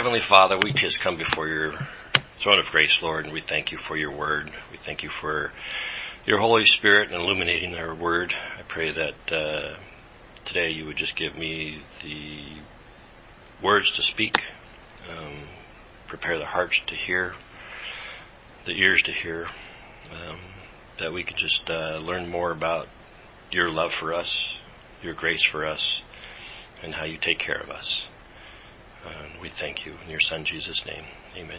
Heavenly Father, we just come before your throne of grace, Lord, and we thank you for your word. We thank you for your Holy Spirit and illuminating our word. I pray that today you would just give me the words to speak, prepare the hearts to hear, the ears to hear, that we can just learn more about your love for us, your grace for us, and how you take care of us. We thank you in your Son Jesus' name. Amen.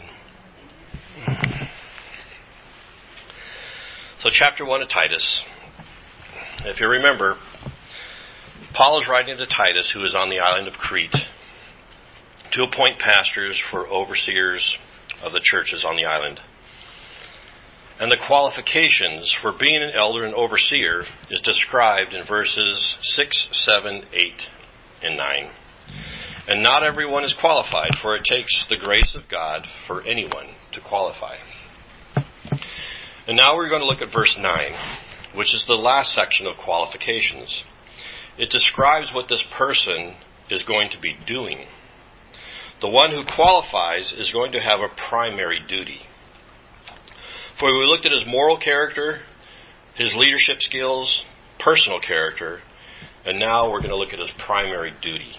So chapter 1 of Titus. If you remember, Paul is writing to Titus, who is on the island of Crete, to appoint pastors for overseers of the churches on the island. And the qualifications for being an elder and overseer is described in verses 6, 7, 8, and 9. And not everyone is qualified, for it takes the grace of God for anyone to qualify. And now we're going to look at verse 9, which is the last section of qualifications. It describes what this person is going to be doing. The one who qualifies is going to have a primary duty. For we looked at his moral character, his leadership skills, personal character, and now we're going to look at his primary duty.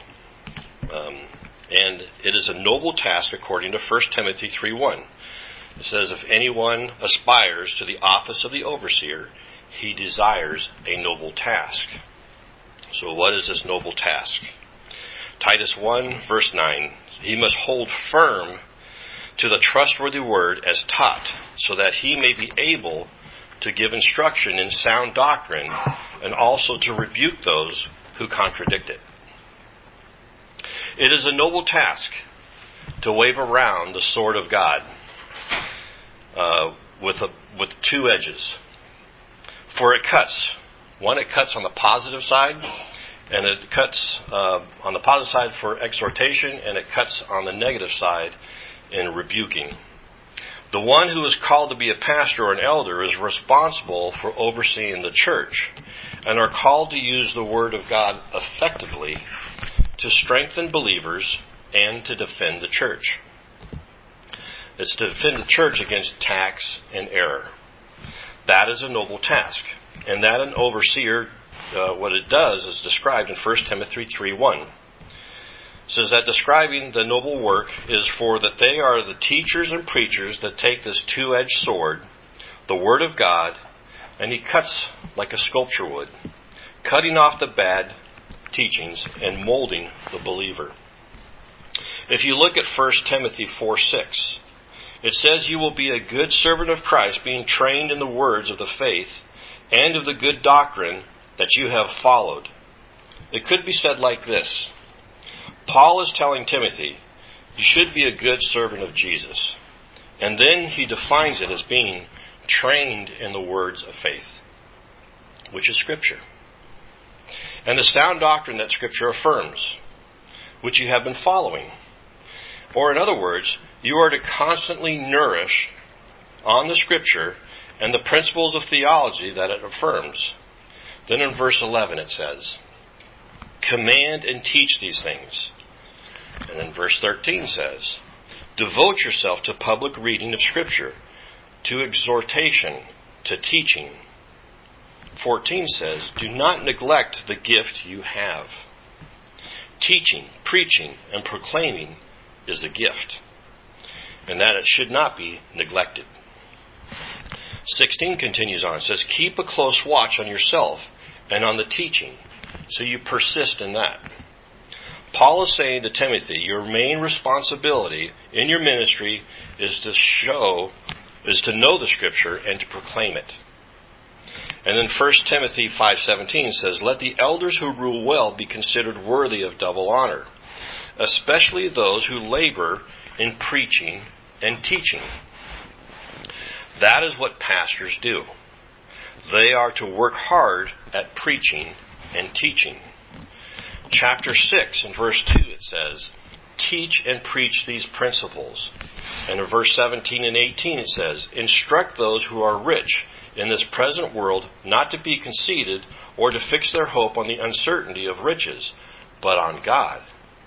And it is a noble task according to 1 Timothy 3:1. It says, if anyone aspires to the office of the overseer, he desires a noble task. So what is this noble task? Titus 1, verse 9, he must hold firm to the trustworthy word as taught, so that he may be able to give instruction in sound doctrine and also to rebuke those who contradict it. It is a noble task to wave around the sword of God with two edges. For it cuts. One, it cuts on the positive side, and it cuts on the positive side for exhortation, and it cuts on the negative side in rebuking. The one who is called to be a pastor or an elder is responsible for overseeing the church, and are called to use the word of God effectively to strengthen believers and to defend the church. It's to defend the church against attacks and error. That is a noble task. And that an overseer, what it does is described in 1 Timothy 3:1. It says that describing the noble work is for that they are the teachers and preachers that take this two-edged sword, the word of God, and he cuts like a sculpture would, cutting off the bad teachings and molding the believer. If you look at 1 Timothy 4:6, it says you will be a good servant of Christ, being trained in the words of the faith and of the good doctrine that you have followed. It could be said like this. Paul is telling Timothy, you should be a good servant of Jesus. And then he defines it as being trained in the words of faith, which is Scripture. And the sound doctrine that Scripture affirms, which you have been following. Or in other words, you are to constantly nourish on the Scripture and the principles of theology that it affirms. Then in verse 11 it says, command and teach these things. And then verse 13 says, devote yourself to public reading of Scripture, to exhortation, to teaching. 14 says, do not neglect the gift you have. Teaching, preaching, and proclaiming is a gift, and that it should not be neglected. 16 continues on. It says, keep a close watch on yourself and on the teaching, so you persist in that. Paul is saying to Timothy, your main responsibility in your ministry is to know the Scripture and to proclaim it. And then 1 Timothy 5:17 says, let the elders who rule well be considered worthy of double honor, especially those who labor in preaching and teaching. That is what pastors do. They are to work hard at preaching and teaching. Chapter 6 and verse 2 it says, teach and preach these principles. And in verse 17 and 18 it says, instruct those who are rich in this present world not to be conceited or to fix their hope on the uncertainty of riches, but on God,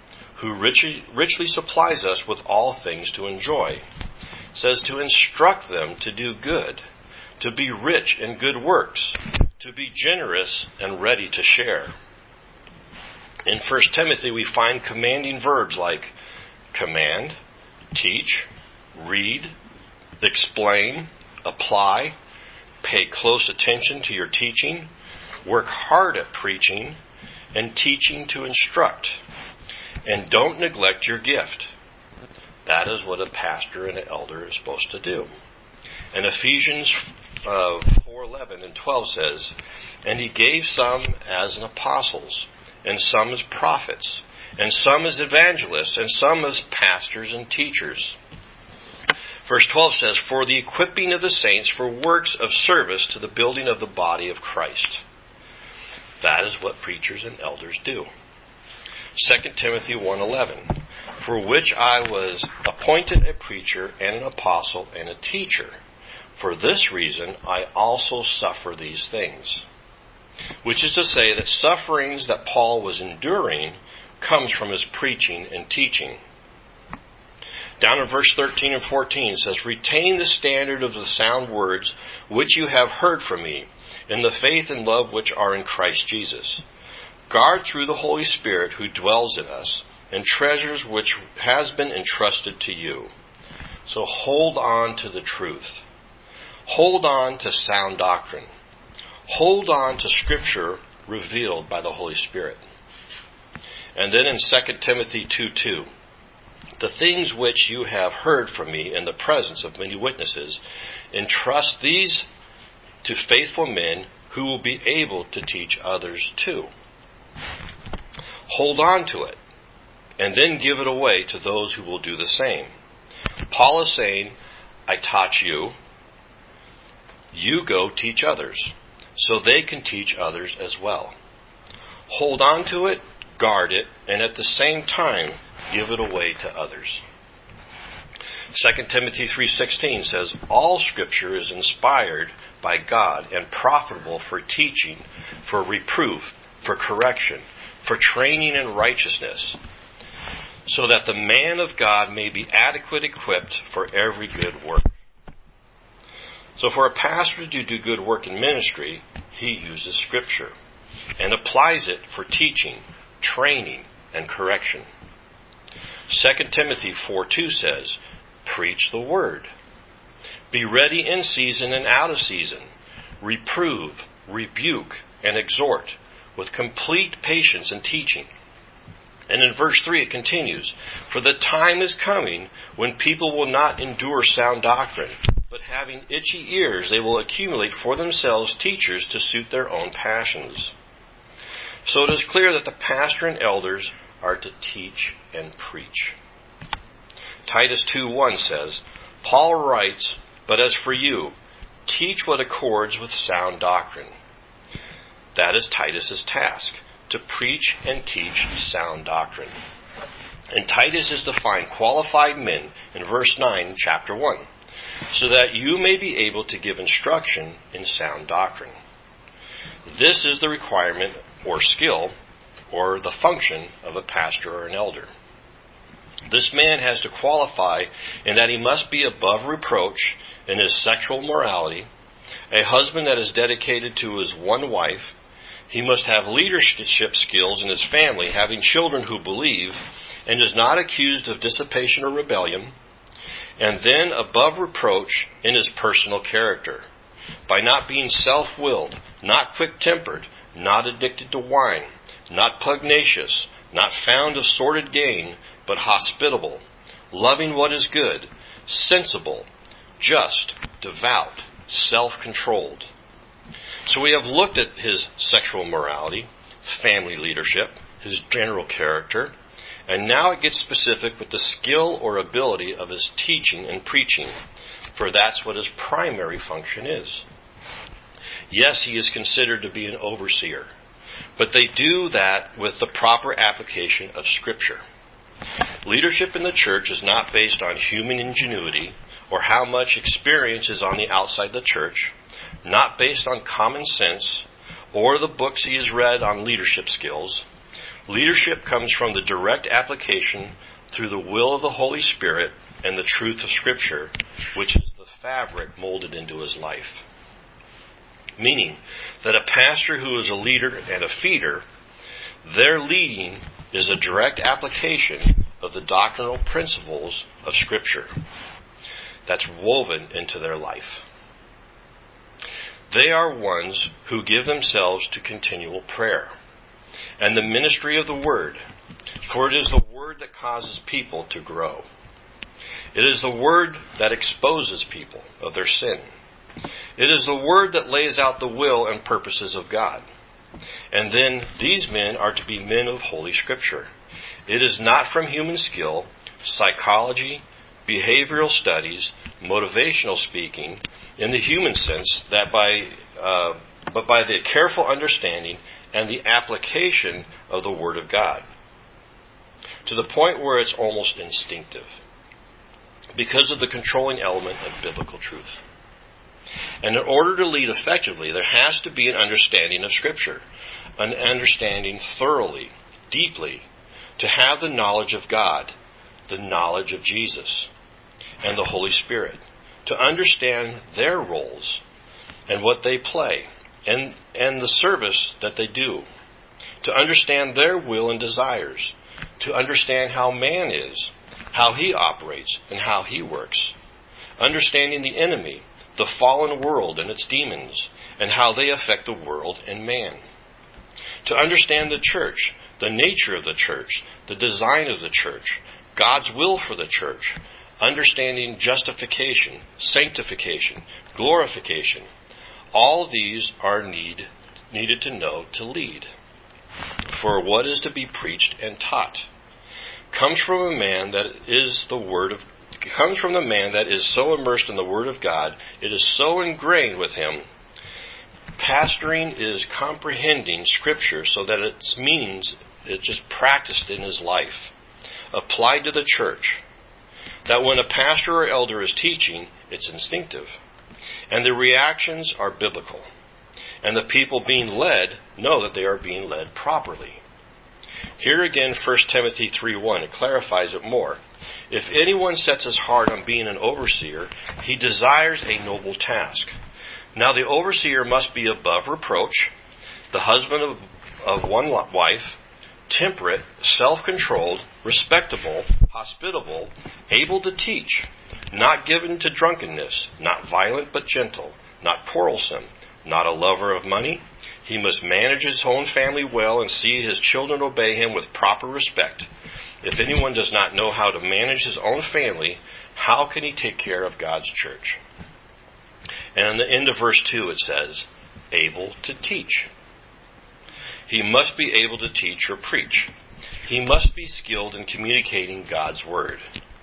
who richly supplies us with all things to enjoy. It says to instruct them to do good, to be rich in good works, to be generous and ready to share. In 1 Timothy, we find commanding verbs like command, teach, read, explain, apply, pay close attention to your teaching, work hard at preaching, and teaching to instruct. And don't neglect your gift. That is what a pastor and an elder is supposed to do. And Ephesians 4:11 and 12 says, and he gave some as apostles, and some as prophets, and some as evangelists, and some as pastors and teachers. Verse 12 says, for the equipping of the saints for works of service to the building of the body of Christ. That is what preachers and elders do. 2 Timothy 1:11, for which I was appointed a preacher and an apostle and a teacher. For this reason I also suffer these things. Which is to say that sufferings that Paul was enduring comes from his preaching and teaching. Down in verse 13 and 14 it says, retain the standard of the sound words which you have heard from me, in the faith and love which are in Christ Jesus. Guard through the Holy Spirit who dwells in us, and treasures which has been entrusted to you. So hold on to the truth. Hold on to sound doctrine. Hold on to Scripture revealed by the Holy Spirit. And then in 2 Timothy 2:2, the things which you have heard from me in the presence of many witnesses, entrust these to faithful men who will be able to teach others too. Hold on to it, and then give it away to those who will do the same. Paul is saying, I taught you, you go teach others, so they can teach others as well. Hold on to it, guard it, and at the same time, give it away to others. 2 Timothy 3:16 says, all Scripture is inspired by God and profitable for teaching, for reproof, for correction, for training in righteousness, so that the man of God may be adequate equipped for every good work. So for a pastor to do good work in ministry, he uses Scripture and applies it for teaching, training, and correction. 2 Timothy 4:2 says, preach the word. Be ready in season and out of season. Reprove, rebuke, and exhort with complete patience and teaching. And in verse 3 it continues, for the time is coming when people will not endure sound doctrine, but having itchy ears they will accumulate for themselves teachers to suit their own passions. So it is clear that the pastor and elders are to teach and preach. Titus 2:1 says, Paul writes, but as for you, teach what accords with sound doctrine. That is Titus's task, to preach and teach sound doctrine. And Titus is to find qualified men in verse 9, chapter 1, so that you may be able to give instruction in sound doctrine. This is the requirement or skill or the function of a pastor or an elder. This man has to qualify in that he must be above reproach in his sexual morality, a husband that is dedicated to his one wife. He must have leadership skills in his family, having children who believe, and is not accused of dissipation or rebellion. And then above reproach in his personal character, by not being self-willed, not quick-tempered, not addicted to wine, not pugnacious, not fond of sordid gain, but hospitable, loving what is good, sensible, just, devout, self-controlled. So we have looked at his sexual morality, family leadership, his general character, and now it gets specific with the skill or ability of his teaching and preaching, for that's what his primary function is. Yes, he is considered to be an overseer, but they do that with the proper application of Scripture. Leadership in the church is not based on human ingenuity or how much experience is on the outside the church, not based on common sense or the books he has read on leadership skills. Leadership comes from the direct application through the will of the Holy Spirit and the truth of Scripture, which is the fabric molded into his life. Meaning that a pastor who is a leader and a feeder, their leading is a direct application of the doctrinal principles of Scripture that's woven into their life. They are ones who give themselves to continual prayer and the ministry of the Word, for it is the Word that causes people to grow. It is the Word that exposes people of their sin. It is the Word that lays out the will and purposes of God. And then these men are to be men of Holy Scripture. It is not from human skill, psychology, behavioral studies, motivational speaking, in the human sense, but by the careful understanding and the application of the Word of God, to the point where it's almost instinctive, because of the controlling element of biblical truth. And in order to lead effectively, there has to be an understanding of Scripture, an understanding thoroughly, deeply, to have the knowledge of God, the knowledge of Jesus, and the Holy Spirit, to understand their roles and what they play, and the service that they do, to understand their will and desires, to understand how man is, how he operates, and how he works, understanding the enemy, the fallen world and its demons, and how they affect the world and man. To understand the church, the nature of the church, the design of the church, God's will for the church, understanding justification, sanctification, glorification. All these are needed to know to lead. For what is to be preached and taught comes from the man that is so immersed in the Word of God, it is so ingrained with him. Pastoring is comprehending Scripture so that its meanings is just practiced in his life, applied to the church. That when a pastor or elder is teaching, it's instinctive, and the reactions are biblical, and the people being led know that they are being led properly. Here again, 1 Timothy 3:1, it clarifies it more. If anyone sets his heart on being an overseer, he desires a noble task. Now the overseer must be above reproach, the husband of one wife, temperate, self-controlled, respectable, hospitable, able to teach, not given to drunkenness, not violent but gentle, not quarrelsome, not a lover of money. He must manage his own family well and see his children obey him with proper respect. If anyone does not know how to manage his own family, how can he take care of God's church? And in the end of verse 2 it says, able to teach. He must be able to teach or preach. He must be skilled in communicating God's Word.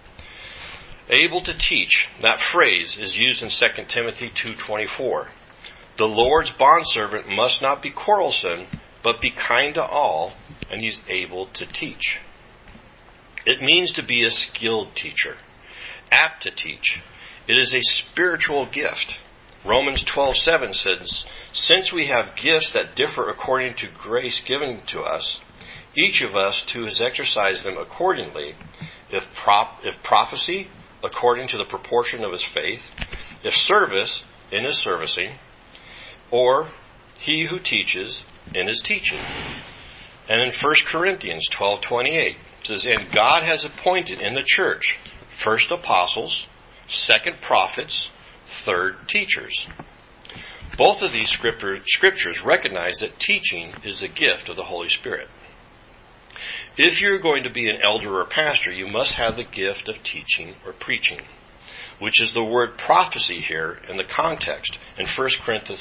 Able to teach, that phrase is used in 2 Timothy 2:24. The Lord's bondservant must not be quarrelsome, but be kind to all, and he's able to teach. It means to be a skilled teacher, apt to teach. It is a spiritual gift. Romans 12:7 says, since we have gifts that differ according to grace given to us, each of us too has exercised them accordingly. If prophecy, according to the proportion of his faith, if service, in his servicing, or he who teaches, in his teaching. And in 1 Corinthians 12:28 it says, and God has appointed in the church first apostles, second prophets, third teachers. Both of these scriptures recognize that teaching is a gift of the Holy Spirit. If you're going to be an elder or pastor, you must have the gift of teaching or preaching, which is the word prophecy here in the context in 1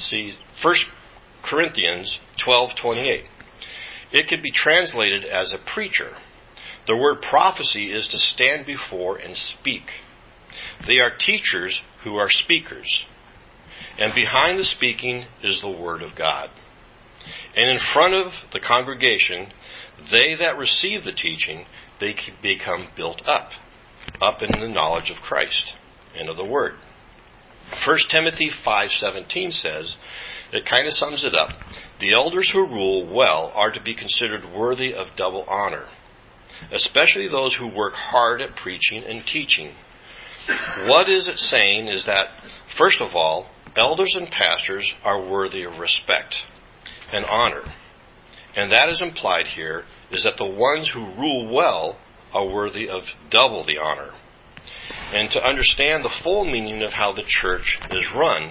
Corinthians 12:28. It could be translated as a preacher. The word prophecy is to stand before and speak. They are teachers who are speakers. And behind the speaking is the Word of God. And in front of the congregation, they that receive the teaching, they become built up in the knowledge of Christ and of the Word. 1 Timothy 5:17 says, It kind of sums it up. The elders who rule well are to be considered worthy of double honor, especially those who work hard at preaching and teaching. What is it saying is that, first of all, elders and pastors are worthy of respect and honor. And that is implied here is that the ones who rule well are worthy of double the honor. And to understand the full meaning of how the church is run,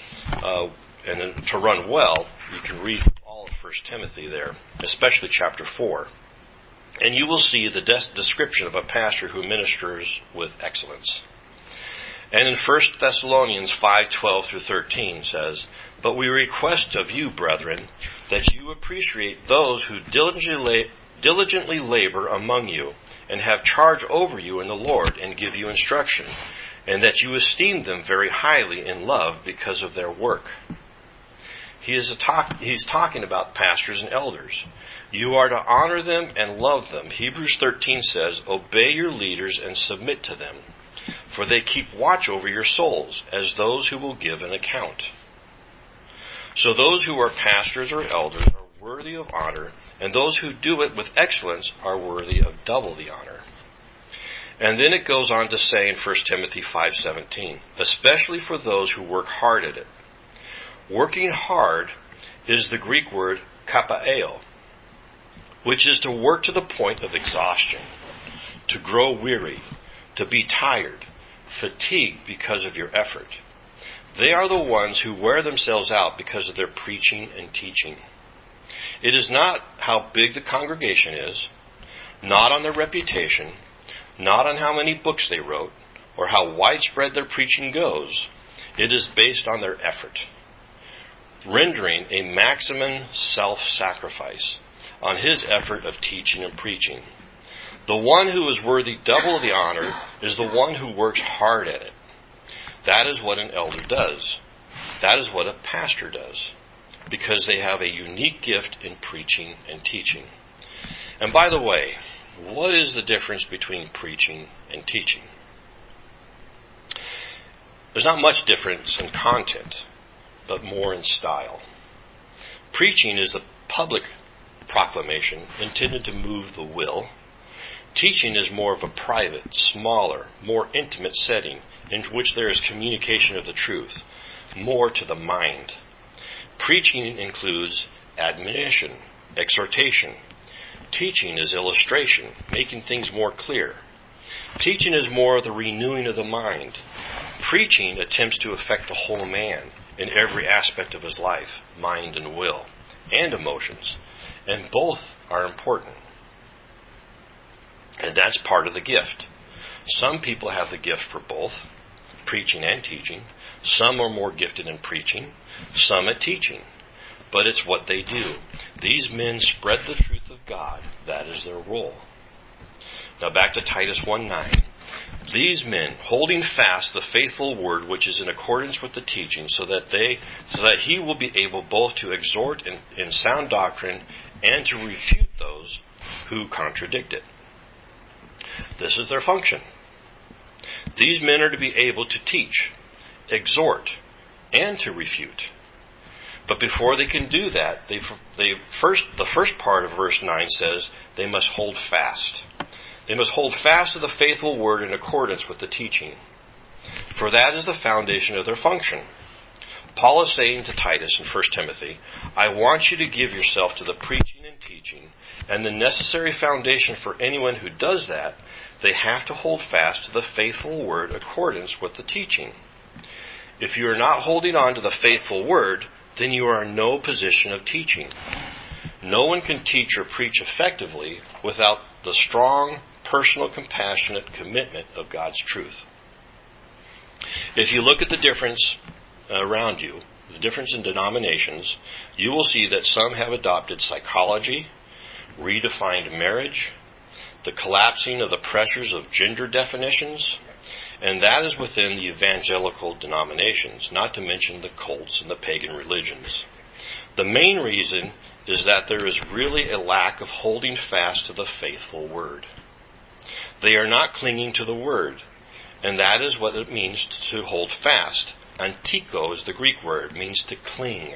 and to run well, you can read all of 1 Timothy there, especially chapter 4. And you will see the description of a pastor who ministers with excellence. And in 1 Thessalonians 5:12 through 13 says, "But we request of you, brethren, that you appreciate those who diligently labor among you, and have charge over you in the Lord, and give you instruction, and that you esteem them very highly in love because of their work." He's talking about pastors and elders. You are to honor them and love them. Hebrews 13 says, "Obey your leaders and submit to them, for they keep watch over your souls as those who will give an account." So those who are pastors or elders are worthy of honor, and those who do it with excellence are worthy of double the honor. And then it goes on to say in 1 Timothy 5:17, especially for those who work hard at it. Working hard is the Greek word kappaeo, which is to work to the point of exhaustion, to grow weary, to be tired, fatigued because of your effort. They are the ones who wear themselves out because of their preaching and teaching. It is not how big the congregation is, not on their reputation, not on how many books they wrote, or how widespread their preaching goes. It is based on their effort, rendering a maximum self-sacrifice on his effort of teaching and preaching. The one who is worthy double the honor is the one who works hard at it. That is what an elder does. That is what a pastor does, because they have a unique gift in preaching and teaching. And by the way, what is the difference between preaching and teaching? There's not much difference in content, but more in style. Preaching is the public proclamation intended to move the will. Teaching is more of a private, smaller, more intimate setting in which there is communication of the truth, more to the mind. Preaching includes admonition, exhortation. Teaching is illustration, making things more clear. Teaching is more of the renewing of the mind. Preaching attempts to affect the whole man in every aspect of his life, mind and will, and emotions. And both are important. And that's part of the gift. Some people have the gift for both, preaching and teaching. Some are more gifted in preaching, some at teaching. But it's what they do. These men spread the truth of God. That is their role. Now back to Titus 1:9. These men, holding fast the faithful word which is in accordance with the teaching, so that he will be able both to exhort in sound doctrine and to refute those who contradict it. This is their function. These men are to be able to teach, exhort, and to refute. But before they can do that, the first part of verse 9 says they must hold fast. They must hold fast to the faithful word in accordance with the teaching. For that is the foundation of their function. Paul is saying to Titus in 1 Timothy, I want you to give yourself to the preaching and teaching, and the necessary foundation for anyone who does that, they have to hold fast to the faithful word in accordance with the teaching. If you are not holding on to the faithful word, then you are in no position of teaching. No one can teach or preach effectively without the strong, personal, compassionate commitment of God's truth. If you look at the difference around you, the difference in denominations, you will see that some have adopted psychology, redefined marriage, the collapsing of the pressures of gender definitions, and that is within the evangelical denominations, not to mention the cults and the pagan religions. The main reason is that there is really a lack of holding fast to the faithful word. They are not clinging to the word, and that is what it means to hold fast. Antiko is the Greek word, means to cling,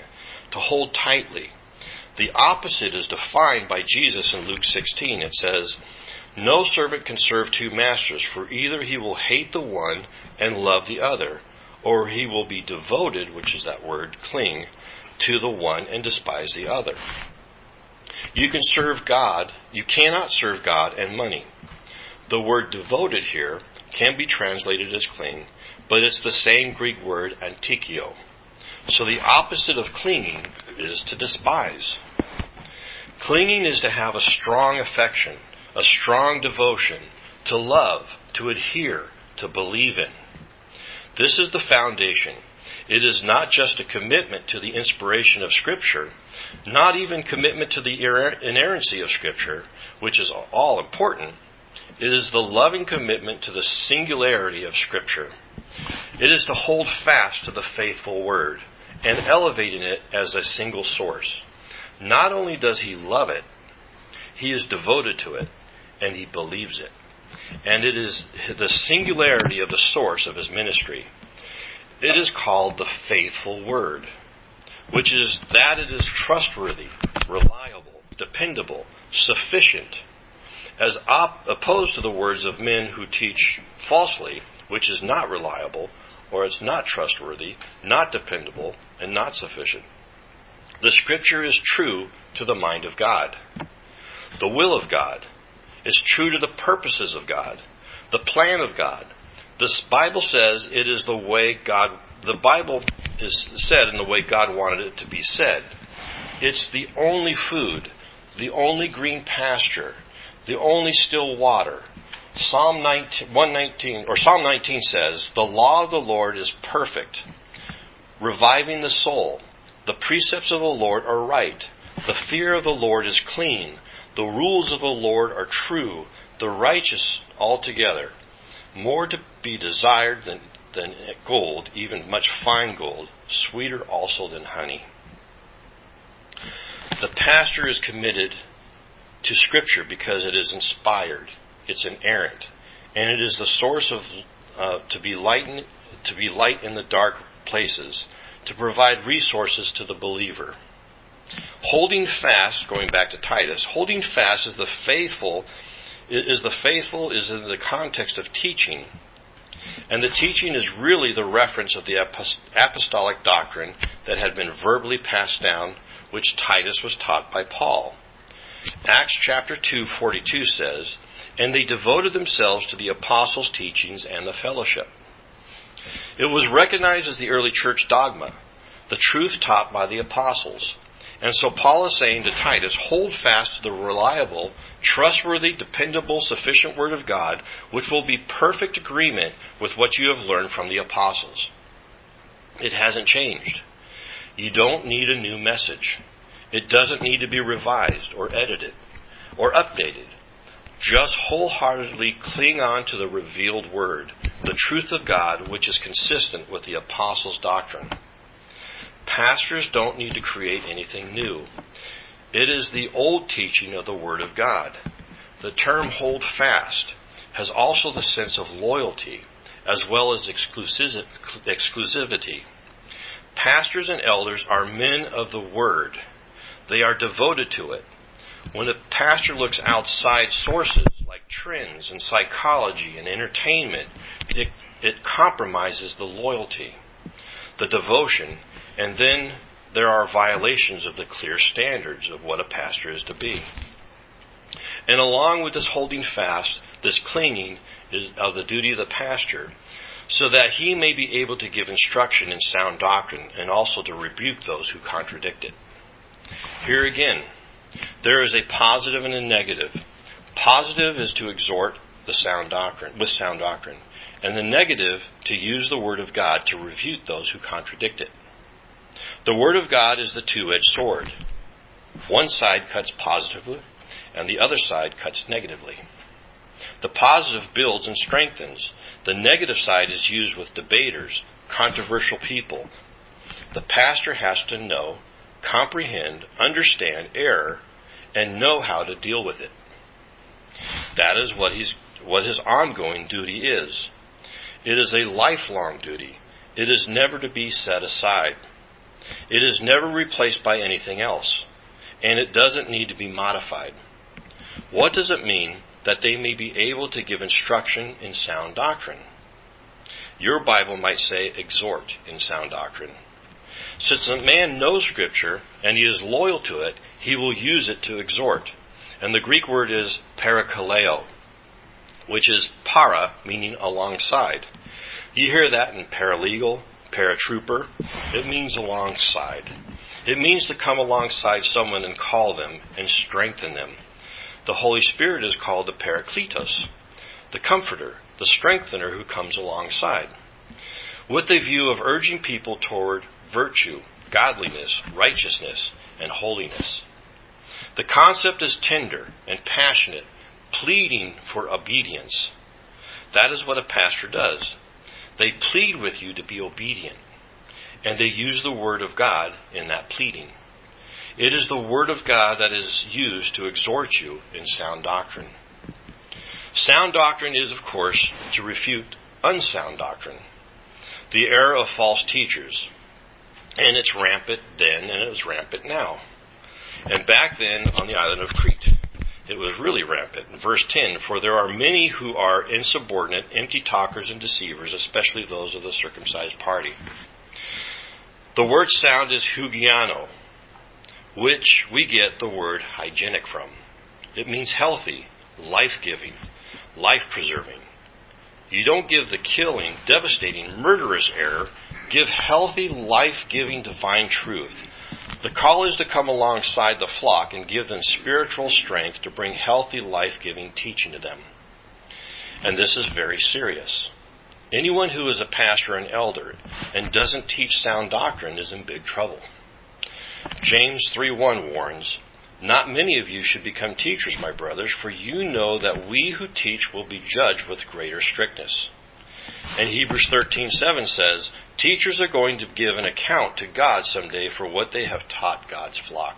to hold tightly. The opposite is defined by Jesus in Luke 16. It says, "No servant can serve two masters, for either he will hate the one and love the other, or he will be devoted," which is that word, cling, "to the one and despise the other." You cannot serve God and money. The word devoted here can be translated as cling, but it's the same Greek word antikio. So the opposite of clinging is to despise. Clinging is to have a strong affection, a strong devotion, to love, to adhere, to believe in. This is the foundation. It is not just a commitment to the inspiration of Scripture, not even commitment to the inerrancy of Scripture, which is all important. It is the loving commitment to the singularity of Scripture. It is to hold fast to the faithful Word and elevating it as a single source. Not only does he love it, he is devoted to it, and he believes it. And it is the singularity of the source of his ministry. It is called the faithful Word, which is that it is trustworthy, reliable, dependable, sufficient, as opposed to the words of men who teach falsely, which is not reliable, or it's not trustworthy, not dependable, and not sufficient. The Scripture is true to the mind of God, the will of God. It's true to the purposes of God, the plan of God. The Bible says it is the way God, the Bible is said in the way God wanted it to be said. It's the only food, the only green pasture, the only still water. Psalm 19 says, "The law of the Lord is perfect, reviving the soul. The precepts of the Lord are right. The fear of the Lord is clean. The rules of the Lord are true, the righteous altogether. More to be desired than gold, even much fine gold, sweeter also than honey." The pastor is committed to Scripture because it is inspired, it's inerrant, and it is the source of to be light in the dark places, to provide resources to the believer. Holding fast, going back to Titus, holding fast is the faithful is in the context of teaching. And the teaching is really the reference of the apostolic doctrine that had been verbally passed down, which Titus was taught by Paul. Acts chapter 2:42 says, "And they devoted themselves to the apostles' teachings and the fellowship." It was recognized as the early church dogma, the truth taught by the apostles. And so Paul is saying to Titus, hold fast to the reliable, trustworthy, dependable, sufficient Word of God, which will be perfect agreement with what you have learned from the apostles. It hasn't changed. You don't need a new message. It doesn't need to be revised or edited or updated. Just wholeheartedly cling on to the revealed Word, the truth of God, which is consistent with the apostles' doctrine. Pastors don't need to create anything new. It is the old teaching of the Word of God. The term hold fast has also the sense of loyalty as well as exclusivity. Pastors and elders are men of the Word. They are devoted to it. When a pastor looks outside sources like trends and psychology and entertainment, it compromises the loyalty, the devotion, and then there are violations of the clear standards of what a pastor is to be. And along with this holding fast, this clinging is of the duty of the pastor, so that he may be able to give instruction in sound doctrine and also to rebuke those who contradict it. Here again, there is a positive and a negative. Positive is to exhort with sound doctrine, and the negative to use the Word of God to refute those who contradict it. The Word of God is the two-edged sword. One side cuts positively, and the other side cuts negatively. The positive builds and strengthens. The negative side is used with debaters, controversial people. The pastor has to know, comprehend, understand error, and know how to deal with it. That is what his ongoing duty is. It is a lifelong duty. It is never to be set aside. It is never replaced by anything else, and it doesn't need to be modified. What does it mean that they may be able to give instruction in sound doctrine? Your Bible might say exhort in sound doctrine. Since a man knows Scripture and he is loyal to it, he will use it to exhort. And the Greek word is parakaleo, which is para, meaning alongside. You hear that in paralegal, paratrooper. It means alongside. It means to come alongside someone and call them and strengthen them. The Holy Spirit is called the Parakletos, the Comforter, the Strengthener who comes alongside, with a view of urging people toward virtue, godliness, righteousness, and holiness. The concept is tender and passionate, pleading for obedience. That is what a pastor does. They plead with you to be obedient, and they use the Word of God in that pleading. It is the Word of God that is used to exhort you in sound doctrine. Sound doctrine is, of course, to refute unsound doctrine, the error of false teachers. And it's rampant then, and it was rampant now. And back then on the island of Crete, it was really rampant. In verse 10, for there are many who are insubordinate, empty talkers and deceivers, especially those of the circumcised party. The word sound is hugiano, which we get the word hygienic from. It means healthy, life-giving, life-preserving. You don't give the killing, devastating, murderous error. Give healthy, life-giving, divine truth. The call is to come alongside the flock and give them spiritual strength to bring healthy, life-giving teaching to them. And this is very serious. Anyone who is a pastor or an elder and doesn't teach sound doctrine is in big trouble. James 3:1 warns, not many of you should become teachers, my brothers, for you know that we who teach will be judged with greater strictness. And Hebrews 13:7 says, teachers are going to give an account to God someday for what they have taught God's flock.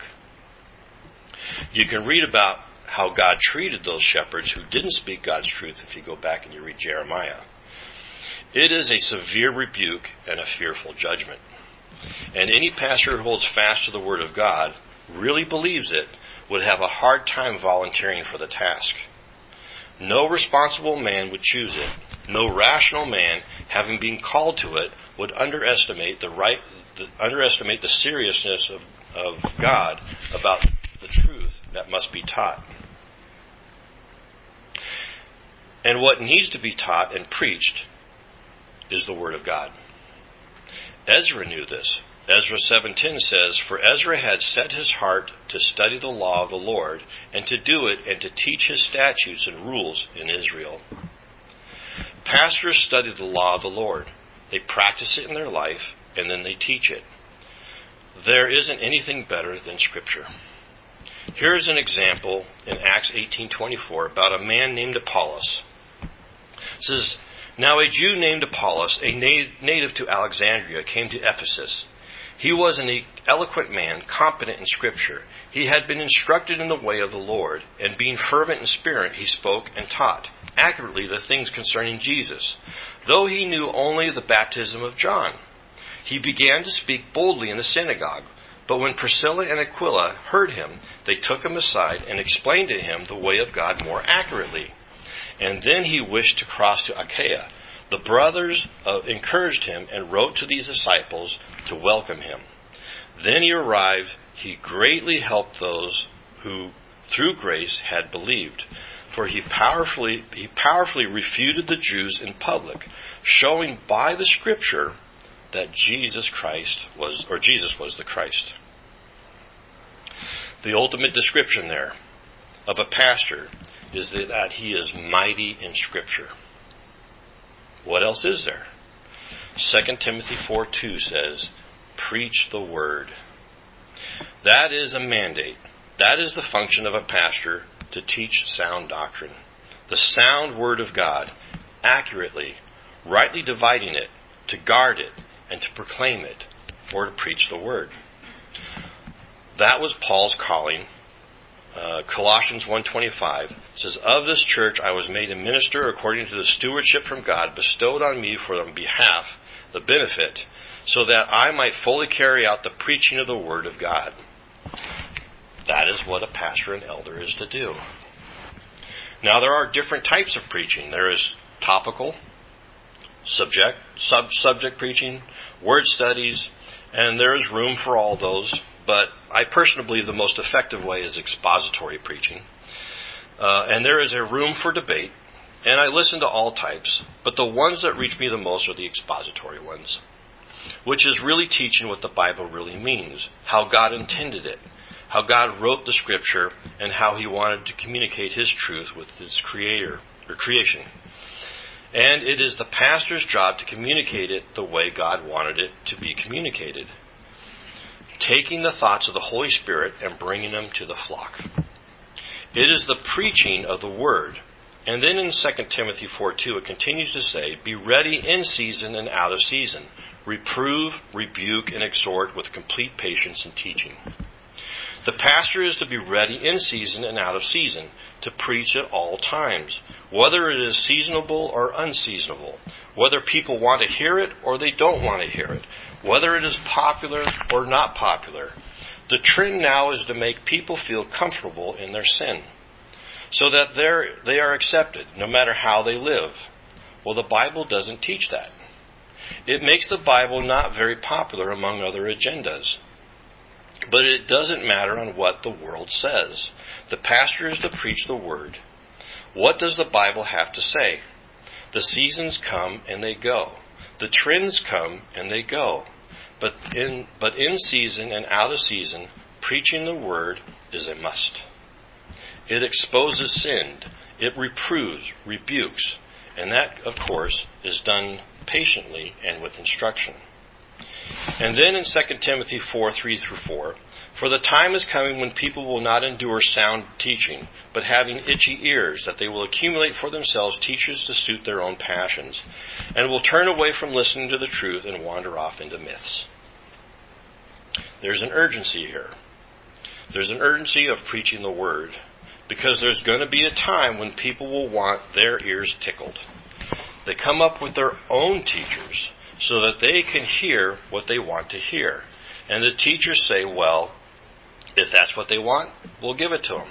You can read about how God treated those shepherds who didn't speak God's truth if you go back and you read Jeremiah. It is a severe rebuke and a fearful judgment. And any pastor who holds fast to the Word of God, really believes it, would have a hard time volunteering for the task. No responsible man would choose it. No rational man, having been called to it, would underestimate the seriousness of God about the truth that must be taught. And what needs to be taught and preached is the Word of God. Ezra knew this. Ezra 7:10 says, for Ezra had set his heart to study the law of the Lord, and to do it, and to teach his statutes and rules in Israel. Pastors study the law of the Lord. They practice it in their life, and then they teach it. There isn't anything better than Scripture. Here is an example in Acts 18:24 about a man named Apollos. It says, now a Jew named Apollos, a native to Alexandria, came to Ephesus. He was an eloquent man, competent in Scripture. He had been instructed in the way of the Lord, and being fervent in spirit, he spoke and taught accurately the things concerning Jesus, though he knew only the baptism of John. He began to speak boldly in the synagogue, but when Priscilla and Aquila heard him, they took him aside and explained to him the way of God more accurately. And then he wished to cross to Achaia. The brothers encouraged him and wrote to these disciples to welcome him. Then he arrived. He greatly helped those who, through grace, had believed. For he powerfully refuted the Jews in public, showing by the Scripture that Jesus was the Christ. The ultimate description there of a pastor is that he is mighty in Scripture. What else is there? 2 Timothy 4:2 says, preach the word. That is a mandate. That is the function of a pastor, to teach sound doctrine. The sound word of God, accurately, rightly dividing it, to guard it, and to proclaim it, or to preach the word. That was Paul's calling. Colossians 1:25 says, of this church I was made a minister according to the stewardship from God bestowed on me for the benefit, so that I might fully carry out the preaching of the Word of God. That is what a pastor and elder is to do. Now, there are different types of preaching. There is topical, subject preaching, word studies, and there is room for all those. But I personally believe the most effective way is expository preaching. And there is a room for debate, and I listen to all types, but the ones that reach me the most are the expository ones, which is really teaching what the Bible really means, how God intended it, how God wrote the Scripture, and how He wanted to communicate His truth with His Creator, or creation. And it is the pastor's job to communicate it the way God wanted it to be communicated, taking the thoughts of the Holy Spirit and bringing them to the flock. It is the preaching of the Word. And then in 2 Timothy 4:2 it continues to say, "Be ready in season and out of season. Reprove, rebuke, and exhort with complete patience and teaching." The pastor is to be ready in season and out of season, to preach at all times, whether it is seasonable or unseasonable, whether people want to hear it or they don't want to hear it, whether it is popular or not popular. The trend now is to make people feel comfortable in their sin, so that they are accepted no matter how they live. Well, the Bible doesn't teach that. It makes the Bible not very popular among other agendas. But it doesn't matter on what the world says. The pastor is to preach the Word. What does the Bible have to say? The seasons come and they go. The trends come and they go. But in season and out of season, preaching the Word is a must. It exposes sin. It reproves, rebukes. And that, of course, is done patiently and with instruction. And then in 2 Timothy 4:3-4, "For the time is coming when people will not endure sound teaching, but having itchy ears, that they will accumulate for themselves teachers to suit their own passions, and will turn away from listening to the truth and wander off into myths." There's an urgency here. There's an urgency of preaching the Word, because there's going to be a time when people will want their ears tickled. They come up with their own teachers, so that they can hear what they want to hear. And the teachers say, well, if that's what they want, we'll give it to them.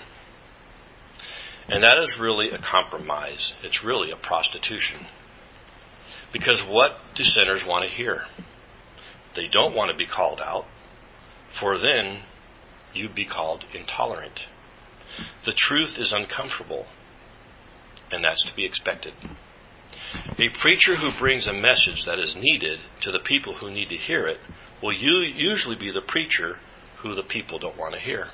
And that is really a compromise. It's really a prostitution. Because what do sinners want to hear? They don't want to be called out, for then you'd be called intolerant. The truth is uncomfortable, and that's to be expected. A preacher who brings a message that is needed to the people who need to hear it will usually be the preacher who the people don't want to hear.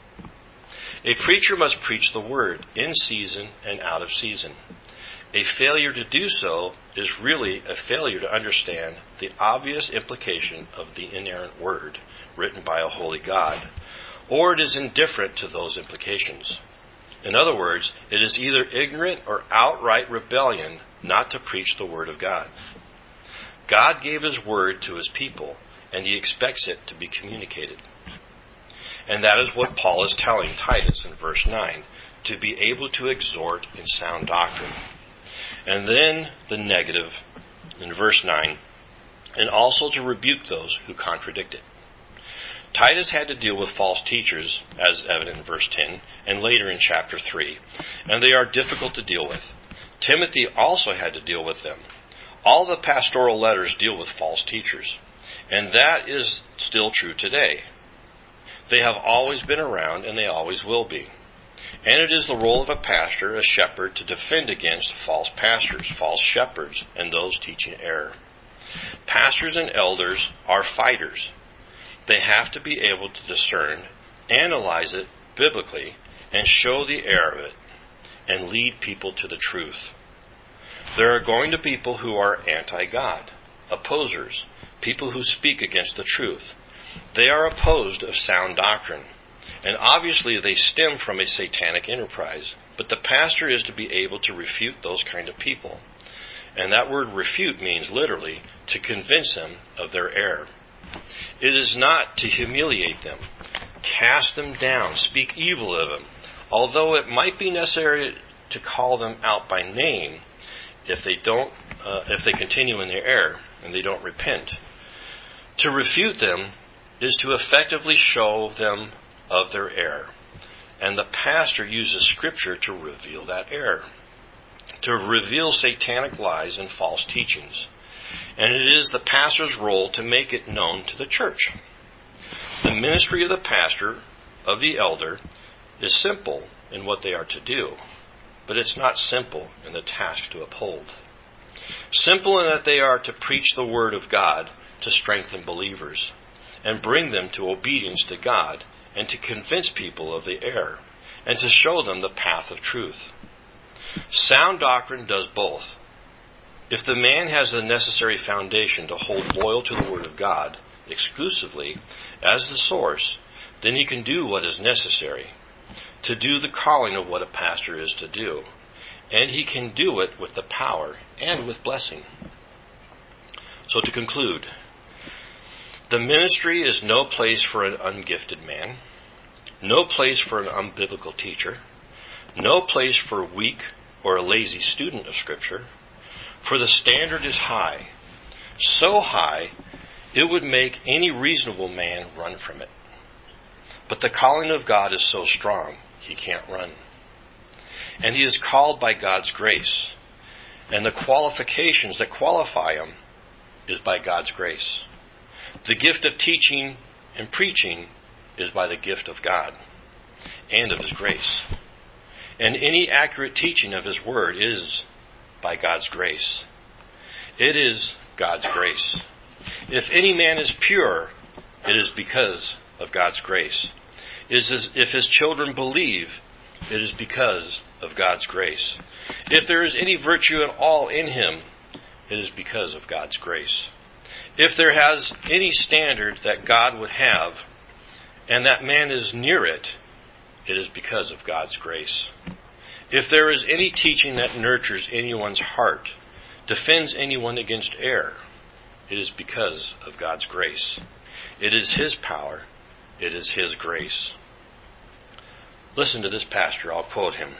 A preacher must preach the Word in season and out of season. A failure to do so is really a failure to understand the obvious implication of the inerrant Word written by a holy God, or it is indifferent to those implications. In other words, it is either ignorant or outright rebellion not to preach the Word of God. God gave His Word to His people, and He expects it to be communicated. And that is what Paul is telling Titus in verse 9, to be able to exhort in sound doctrine. And then the negative in verse 9, and also to rebuke those who contradict it. Titus had to deal with false teachers, as evident in verse 10, and later in chapter 3, and they are difficult to deal with. Timothy also had to deal with them. All the pastoral letters deal with false teachers, and that is still true today. They have always been around, and they always will be. And it is the role of a pastor, a shepherd, to defend against false pastors, false shepherds, and those teaching error. Pastors and elders are fighters. They have to be able to discern, analyze it biblically, and show the error of it, and lead people to the truth. There are going to be people who are anti-God, opposers, people who speak against the truth. They are opposed of sound doctrine, and obviously they stem from a satanic enterprise, but the pastor is to be able to refute those kind of people. And that word refute means literally to convince them of their error. It is not to humiliate them, cast them down, speak evil of them, although it might be necessary to call them out by name if they continue in their error and they don't repent. To refute them is to effectively show them of their error. And the pastor uses Scripture to reveal that error, to reveal satanic lies and false teachings. And it is the pastor's role to make it known to the church. The ministry of the pastor, of the elder, is simple in what they are to do, but it's not simple in the task to uphold. Simple in that they are to preach the word of God to strengthen believers and bring them to obedience to God and to convince people of the error and to show them the path of truth. Sound doctrine does both. If the man has the necessary foundation to hold loyal to the Word of God exclusively as the source, then he can do what is necessary to do the calling of what a pastor is to do, and he can do it with the power and with blessing. So to conclude, the ministry is no place for an ungifted man, no place for an unbiblical teacher, no place for a weak or a lazy student of Scripture, for the standard is high, so high it would make any reasonable man run from it. But the calling of God is so strong, he can't run. And he is called by God's grace, and the qualifications that qualify him is by God's grace. The gift of teaching and preaching is by the gift of God and of His grace. And any accurate teaching of His Word is by God's grace. It is God's grace. If any man is pure, it is because of God's grace. If his children believe, it is because of God's grace. If there is any virtue at all in him, it is because of God's grace. If there has any standard that God would have, and that man is near it, it is because of God's grace. If there is any teaching that nurtures anyone's heart, defends anyone against error, it is because of God's grace. It is His power. It is His grace. Listen to this pastor. I'll quote him.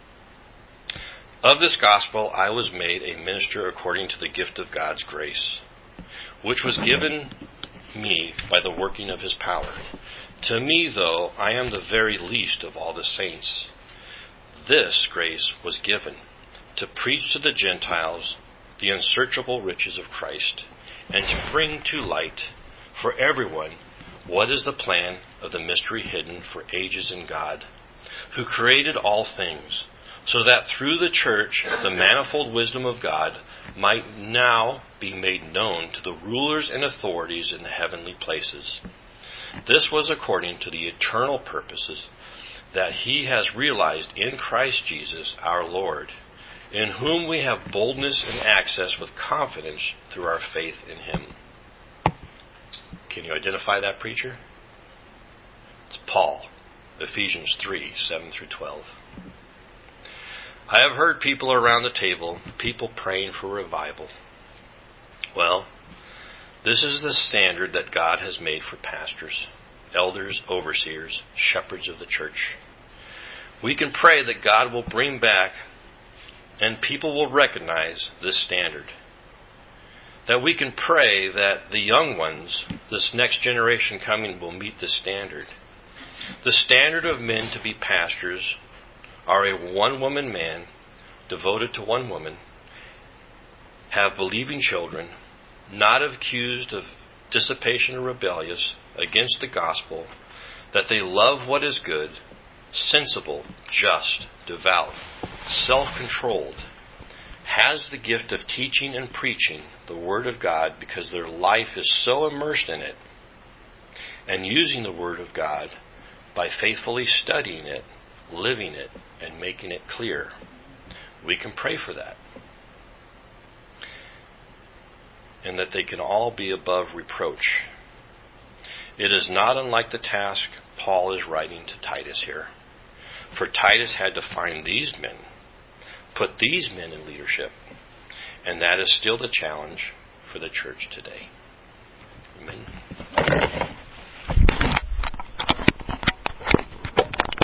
Of this gospel I was made a minister according to the gift of God's grace, which was given me by the working of His power. To me, though, I am the very least of all the saints. This grace was given to preach to the Gentiles the unsearchable riches of Christ, and to bring to light for everyone what is the plan of the mystery hidden for ages in God, who created all things, so that through the church the manifold wisdom of God might now be made known to the rulers and authorities in the heavenly places. This was according to the eternal purposes that He has realized in Christ Jesus our Lord, in whom we have boldness and access with confidence through our faith in Him. Can you identify that preacher? It's Paul, Ephesians 3, 7 through 12. I have heard people around the table, people praying for revival. Well, this is the standard that God has made for pastors, elders, overseers, shepherds of the church. We can pray that God will bring back and people will recognize this standard. That we can pray that the young ones, this next generation coming, will meet this standard. The standard of men to be pastors are a one-woman man devoted to one woman, have believing children, not accused of dissipation or rebellious against the gospel, that they love what is good, sensible, just, devout, self-controlled, has the gift of teaching and preaching the Word of God because their life is so immersed in it, and using the Word of God by faithfully studying it, living it, and making it clear. We can pray for that. And that they can all be above reproach. It is not unlike the task Paul is writing to Titus here. For Titus had to find these men, put these men in leadership, and that is still the challenge for the church today. Amen.